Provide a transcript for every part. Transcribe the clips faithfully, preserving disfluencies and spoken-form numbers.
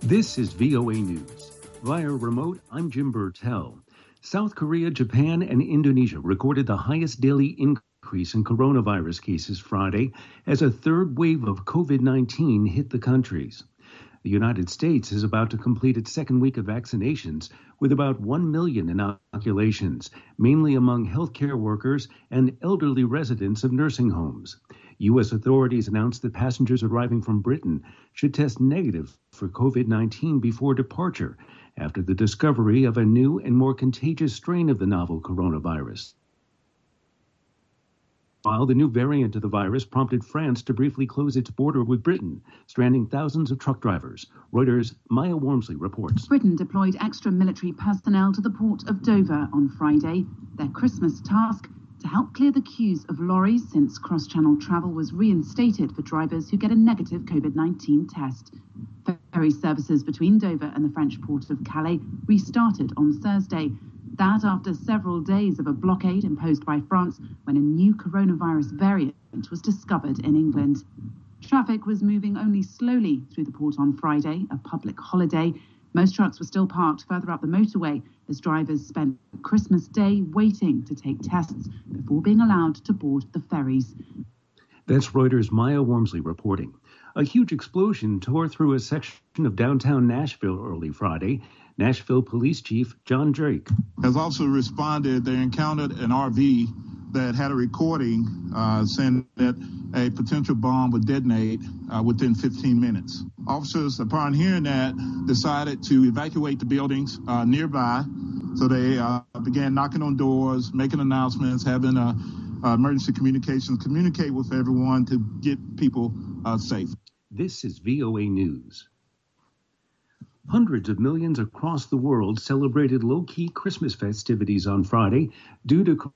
This is V O A News. Via remote, I'm Jim Burtell. South Korea, Japan, and Indonesia recorded the highest daily increase in coronavirus cases Friday as a third wave of COVID nineteen hit the countries. The United States is about to complete its second week of vaccinations with about one million inoculations, mainly among healthcare workers and elderly residents of nursing homes. U S authorities announced that passengers arriving from Britain should test negative for COVID nineteen before departure after the discovery of a new and more contagious strain of the novel coronavirus. While the new variant of the virus prompted France to briefly close its border with Britain, stranding thousands of truck drivers. Reuters' Maya Wormsley reports. Britain deployed extra military personnel to the port of Dover on Friday, their Christmas task to help clear the queues of lorries since cross-channel travel was reinstated for drivers who get a negative COVID nineteen test. Ferry services between Dover and the French port of Calais restarted on Thursday. That after several days of a blockade imposed by France when a new coronavirus variant was discovered in England. Traffic was moving only slowly through the port on Friday, a public holiday. Most trucks were still parked further up the motorway as drivers spent Christmas Day waiting to take tests before being allowed to board the ferries. That's Reuters' Maya Wormsley reporting. A huge explosion tore through a section of downtown Nashville early Friday. Nashville Police Chief John Drake has also responded. They encountered an R V that had a recording uh, saying that a potential bomb would detonate uh, within fifteen minutes. Officers, upon hearing that, decided to evacuate the buildings uh, nearby. So they uh, began knocking on doors, making announcements, having uh, uh, emergency communications, communicate with everyone to get people uh, safe. This is V O A News. Hundreds of millions across the world celebrated low-key Christmas festivities on Friday due to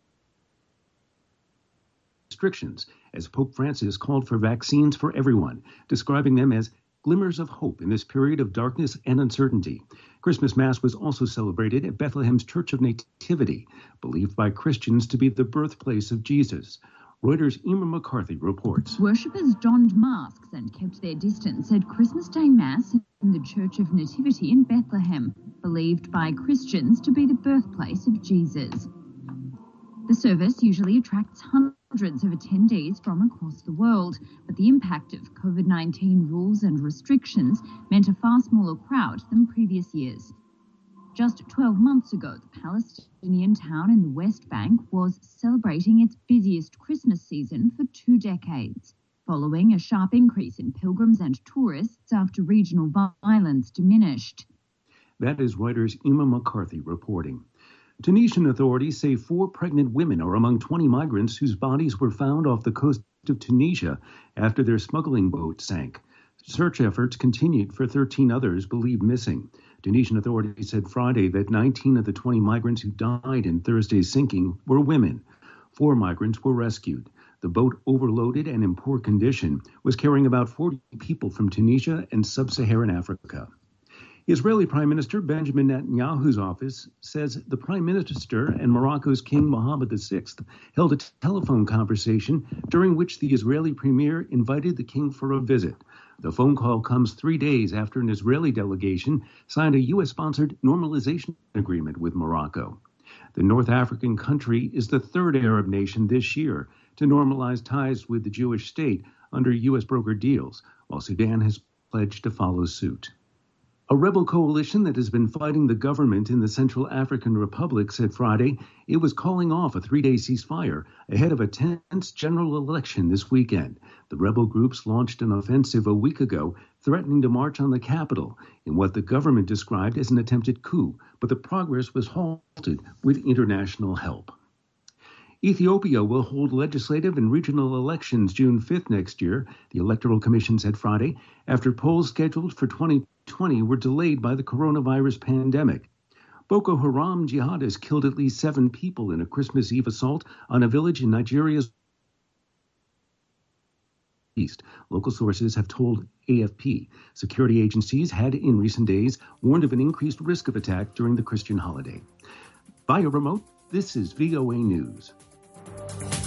restrictions, as Pope Francis called for vaccines for everyone, describing them as glimmers of hope in this period of darkness and uncertainty. Christmas Mass was also celebrated at Bethlehem's Church of Nativity, believed by Christians to be the birthplace of Jesus. Reuters' Emer McCarthy reports. Worshippers donned masks and kept their distance at Christmas Day Mass in the Church of Nativity in Bethlehem, believed by Christians to be the birthplace of Jesus. The service usually attracts hundreds of attendees from across the world, but the impact of COVID nineteen rules and restrictions meant a far smaller crowd than previous years. Just twelve months ago, the Palestinian town in the West Bank was celebrating its busiest Christmas season for two decades, following a sharp increase in pilgrims and tourists after regional violence diminished. That is Reuters' Emer McCarthy reporting. Tunisian authorities say four pregnant women are among twenty migrants whose bodies were found off the coast of Tunisia after their smuggling boat sank. Search efforts continued for thirteen others believed missing. Tunisian authorities said Friday that nineteen of the twenty migrants who died in Thursday's sinking were women. Four migrants were rescued. The boat, overloaded and in poor condition, was carrying about forty people from Tunisia and sub-Saharan Africa. Israeli Prime Minister Benjamin Netanyahu's office says the Prime Minister and Morocco's King Mohammed the Sixth held a telephone conversation during which the Israeli Premier invited the king for a visit. The phone call comes three days after an Israeli delegation signed a U S-sponsored normalization agreement with Morocco. The North African country is the third Arab nation this year to normalize ties with the Jewish state under U S brokered deals, while Sudan has pledged to follow suit. A rebel coalition that has been fighting the government in the Central African Republic said Friday it was calling off a three-day ceasefire ahead of a tense general election this weekend. The rebel groups launched an offensive a week ago, threatening to march on the capital in what the government described as an attempted coup, but the progress was halted with international help. Ethiopia will hold legislative and regional elections June fifth next year, the Electoral Commission said Friday, after polls scheduled for twenty twenty were delayed by the coronavirus pandemic. Boko Haram jihadists killed at least seven people in a Christmas Eve assault on a village in Nigeria's east. Local sources have told A F P. Security agencies had in recent days warned of an increased risk of attack during the Christian holiday. Via remote, this is V O A News.